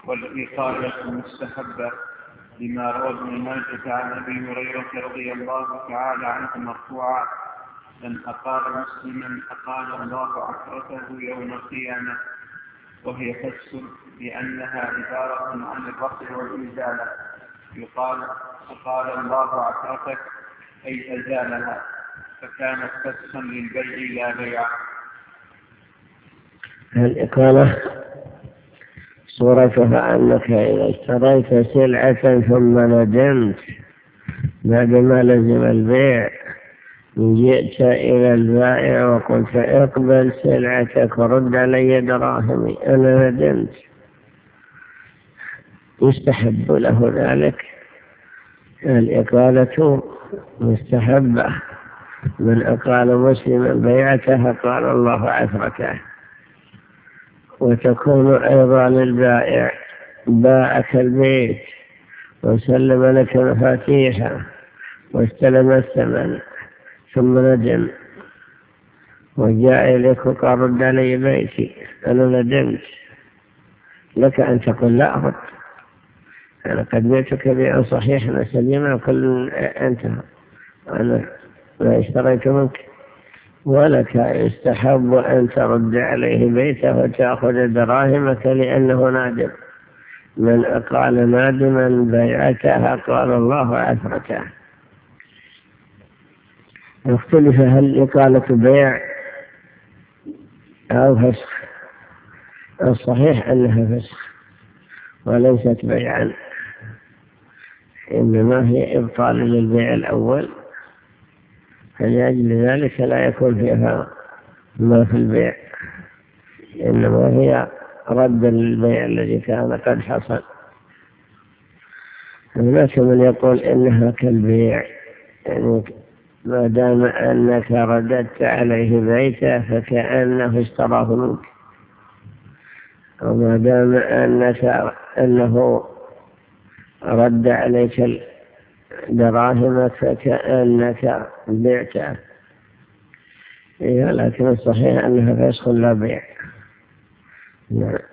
والإقالة مستحبة، لما روى ابن ماجه عن أبي هريرة رضي الله تعالى عنه مرفوعا: من أقال مسلما أقال الله عثرته يوم القيامة. وهي تفسر بأنها عبارة عن الرفع والإزالة، يقال أقال الله عثرتك أي أزالها، فكانت فسخا للبيع لا بيع. الإقالة صورتها أنك إذا اشتريت سلعة ثم ندمت بعدما لزم البيع، جئت إلى البائع وقلت: اقبل سلعتك ورد علي دراهمي، أنا ندمت. يستحب له ذلك. الإقالة مستحبة. من أقال مسلما بيعته قال الله عثرته. وتكون أيضا للبائع: باعك البيت وسلم لك مفاتيحه واستلم الثمن ثم ندم وجاء إليك وقال: رد علي بيتي، أنا ندمت. لك أن تقول: لا أرد، أنا قد بيتك بيعا صحيحا سليما وكل انتهى، أنا لا اشتريت منك. ولك يستحب أن ترد عليه بيته وتأخذ دراهمك لأنه نادم. من أقال نادما بيعتها قال الله عثرته. يختلف هل إقالة بيع أو فسخ. الصحيح أنها فسخ وليست بيعا، إنما هي إبطال للبيع الأول، فلأجل ذلك لا يكون فيها ما في البيع، إنما هي رد للبيع الذي كان قد حصل. هناك من يقول إنها كالبيع، يعني ما دام أنك رددت عليه بيته فكأنه اشتراه منك، وما دام أنه رد عليك دراهمك فكأنك بعته. لكن الصحيح أنها فسخ لا بيع.